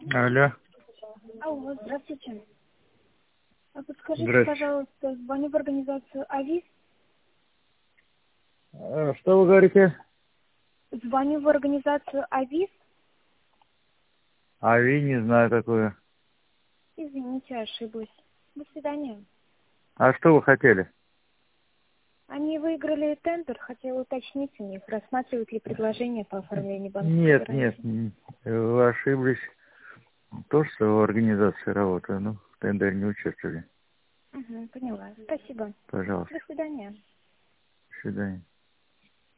Алло. Алло, здравствуйте. А подскажите, Здравствуйте. пожалуйста, звоню в организацию АВИС. Что вы говорите? Звоню в организацию АВИС. Ави, не знаю такое. Извините, ошиблась. До свидания. А что вы хотели? Они выиграли тендер, хотела уточнить у них, рассматривают ли предложение по оформлению банковской Нет, нет, гарантии. вы ошиблись. То, что в организации работаю, ну, в тендере не участвовали. Угу, поняла. Спасибо. Пожалуйста. До свидания. До свидания.